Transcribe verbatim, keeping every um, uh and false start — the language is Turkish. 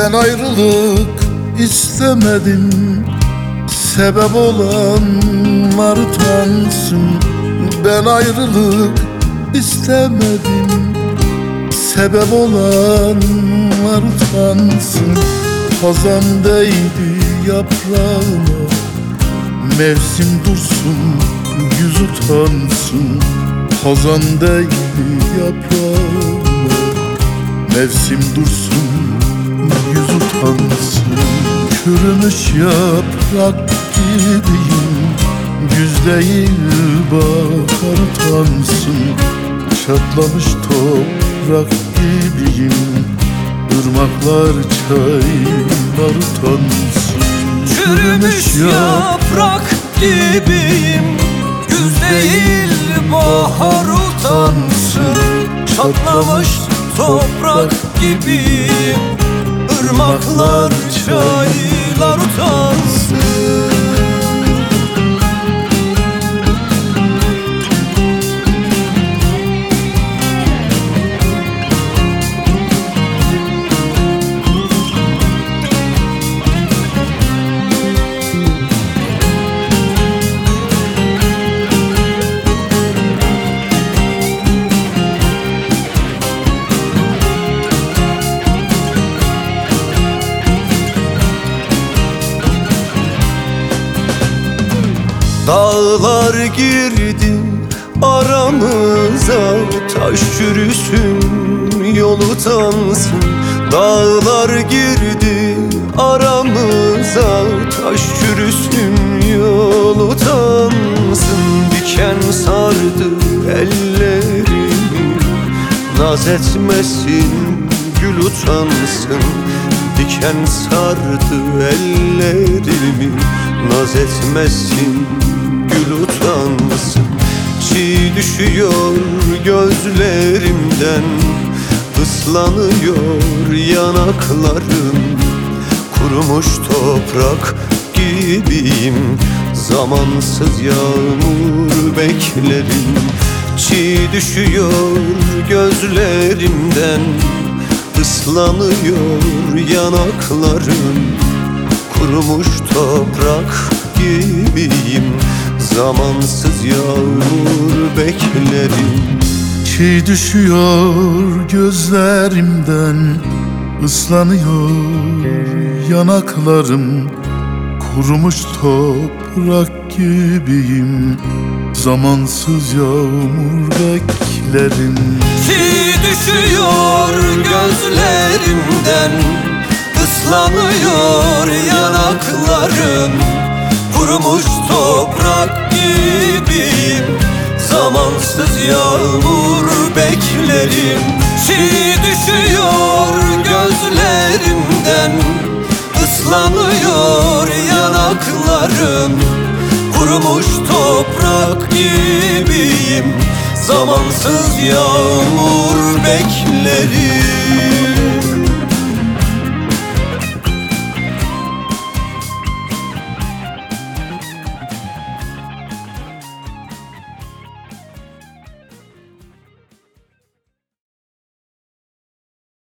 Ben ayrılık istemedim, sebep olanlar utansın. Ben ayrılık istemedim, sebep olanlar utansın. Hazan değdi yaprağıma, mevsim dursun yüz utansın. Hazan değdi yaprağıma, mevsim dursun yüz utansın. Çürümüş yaprak gibiyim, güz değil bahar utansın. Çatlamış toprak gibiyim, ırmaklar çaylar utansın. Çürümüş yaprak gibiyim, güz değil bahar utansın. Çatlamış toprak gibiyim, ırmaklar çaylar utansın. Dağlar girdi aramıza, taş çürüsün yol utansın. Dağlar girdi aramıza, taş çürüsün yol utansın. Diken sardı ellerimi, naz etmesin gül utansın. Diken sardı ellerimi, naz etmesin gül utansın. Çiğ düşüyor gözlerimden, ıslanıyor yanaklarım. Kurumuş toprak gibiyim, zamansız yağmur beklerim. Çiğ düşüyor gözlerimden, ıslanıyor yanaklarım. Kurumuş toprak gibiyim, zamansız yağmur beklerim. Çiğ düşüyor gözlerimden, ıslanıyor yanaklarım. Kurumuş toprak gibiyim, zamansız yağmur beklerim. Çiğ düşüyor gözlerimden, ıslanıyor yanaklarım. Kurumuş toprak gibiyim, zamansız yağmur beklerim. Çiğ düşüyor gözlerimden, ıslanıyor yanaklarım. Kurumuş toprak gibiyim, zamansız yağmur beklerim.